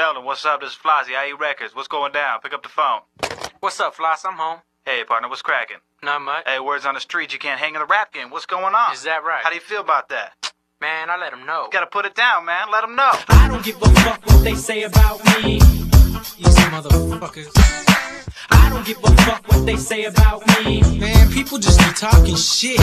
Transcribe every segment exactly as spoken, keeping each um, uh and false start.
Seldom, what's up? This is Flossie, I E Records. What's going down? Pick up the phone. What's up, Floss? I'm home. Hey, partner, what's cracking? Not much. Hey, words on the street, you can't hang in the rap game. What's going on? Is that right? How do you feel about that? Man, I let him know. You gotta put it down, man. Let them know. I don't give a fuck what they say about me. These motherfuckers. I don't give a fuck what they say about me. Man, people just be talking shit.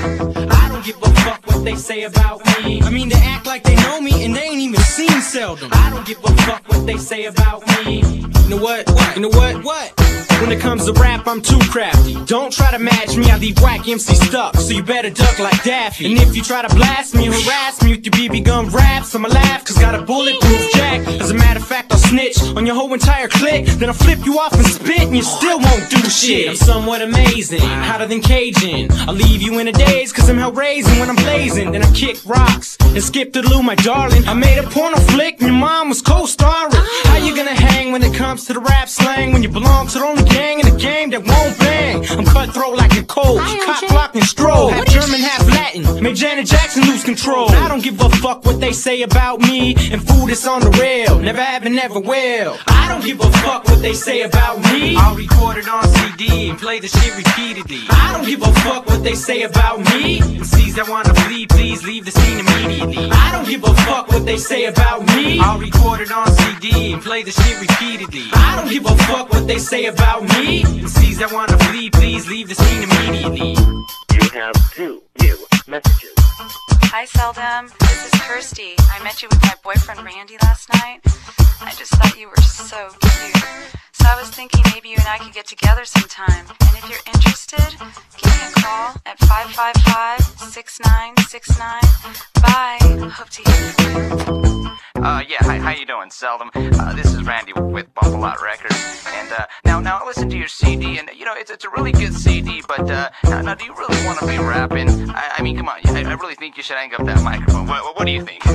I don't give a fuck what they say about me. I mean, they act like they know me and they ain't even seen Seldom. I don't give a fuck what they say about me. You know what? What? You know what? What? When it comes to rap, I'm too crafty. Don't try to match me, I leave whack M C stuck, so you better duck like Daffy. And if you try to blast me, harass me with your B B gun raps, I'ma laugh, cause got a bulletproof jack. As a matter of fact, I'll snitch on your whole entire clique, then I'll flip you off and spit, and you still won't do shit. I'm somewhat amazing, hotter than Cajun. I'll leave you in a daze, cause I'm hell raising when I'm blazing. Then I kick rocks and skip the loo, my darling. I made a porno flick, and your mom was co-starring. How you gonna hang when it comes to the rap slang, when you belong to the only gang in the game that won't bang? I'm cutthroat like a cold, cock block and stroll. Half German, half Latin, made Janet Jackson lose control. I don't give a fuck what they say about me, and food is on the rail, never have and never will. I don't give a fuck what they say about me. I'll record it on C D and play the shit repeatedly. I don't give a fuck what they say about me. M Cs that wanna flee, please leave the scene immediately. I don't give a fuck what they say about me. I'll record it on C D and play the shit repeatedly. I don't give a fuck what they say about me. M Cs that wanna flee, please leave the scene immediately. You have two new messages. Hi, Seldom. This is Kirsty. I met you with my boyfriend Randy last night. I just thought you were so cute. So I was thinking maybe you and I could get together sometime. And if you're interested, give me a call at five five five, six nine six nine. Bye. Hope to hear from you. Uh, yeah, hi, how you doing, Seldom? Uh, this is Randy with Bumble Out Records. And, uh, now, now, I listened to your C D, and, you know, it's, it's a really good C D, but, uh, now, now do you really want to be rapping? I, I mean, come on, I, I really think you should hang up that microphone. What, what do you think?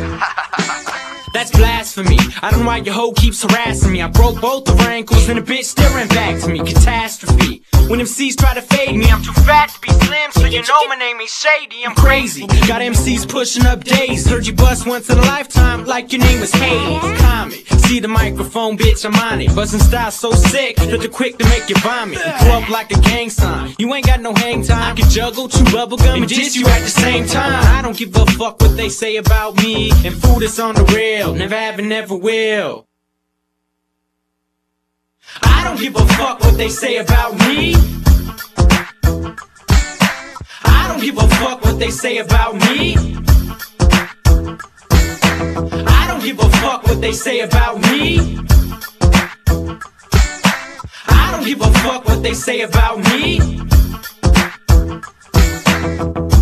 That's blasphemy. I don't know why your hoe keeps harassing me. I broke both of her ankles and a bitch staring back to me. Catastrophe. When M Cs try to fade me, I'm too fat to be slim, so you know my name ain't shady. I'm crazy. Got M Cs pushing up days. Heard you bust once in a lifetime like your name was Hayes. Comet. See the microphone, bitch, I'm on it. Buzzing style so sick that they're quick to make you vomit. You pull up like a gang sign. You ain't got no hang time. I can juggle, chew bubblegum, and diss you at the same time. I don't give a fuck what they say about me, and food is on the rail, never have and never will. I don't give a fuck what they say about me. I don't give a fuck what they say about me. I don't give a fuck what they say about me. I don't give a fuck what they say about me.